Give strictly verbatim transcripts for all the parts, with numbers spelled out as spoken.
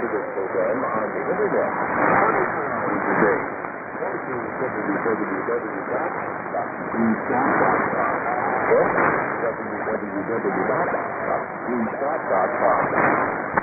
to this program on the internet twenty-four hours a day. Go to w w w dot free shop dot com or w w w dot free shop dot com.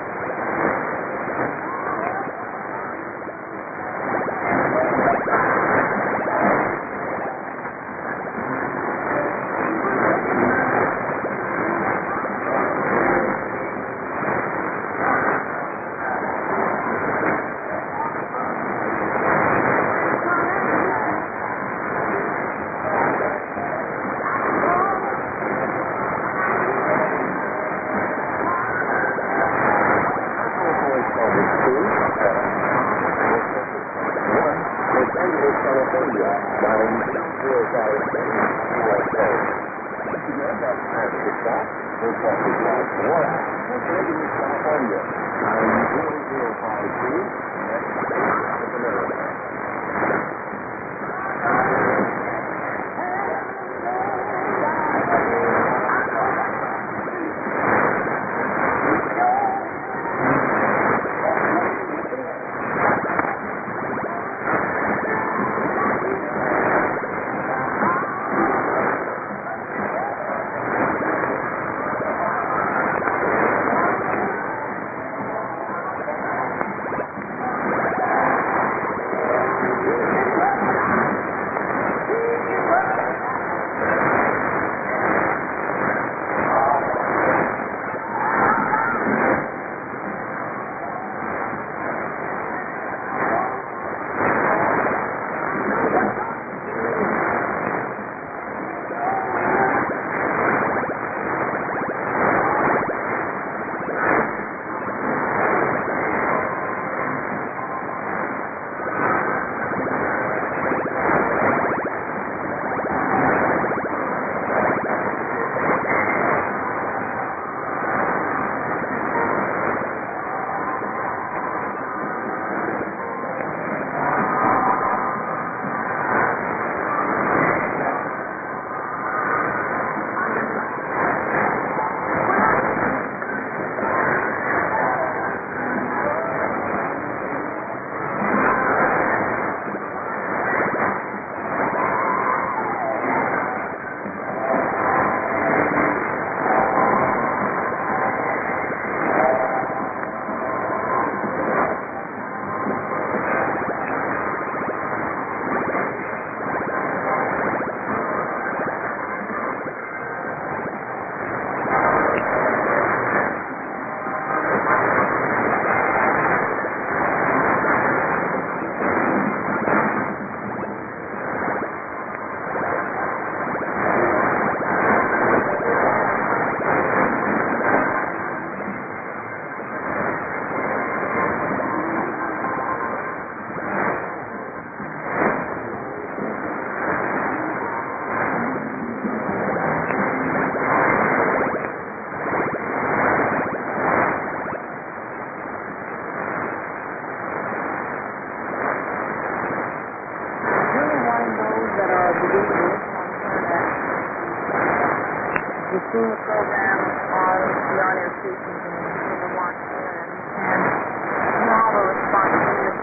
Seen the program on the on-air stations in the Washington and and all the responses.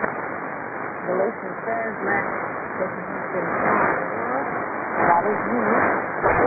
The listener says, man, this has been fun. That is you.